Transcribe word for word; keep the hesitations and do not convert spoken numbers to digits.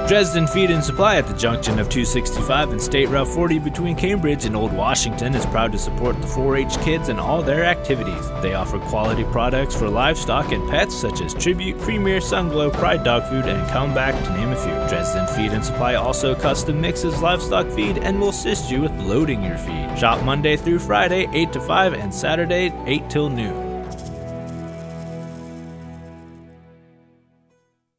Dresden Feed and Supply at the junction of two sixty-five and State Route forty between Cambridge and Old Washington is proud to support the four H kids and all their activities. They offer quality products for livestock and pets such as Tribute, Premier, Sunglow, Pride Dog Food, and Comeback, to name a few. Dresden Feed and Supply also custom mixes livestock feed and will assist you with loading your feed. Shop Monday through Friday, eight to five, and Saturday, eight till noon.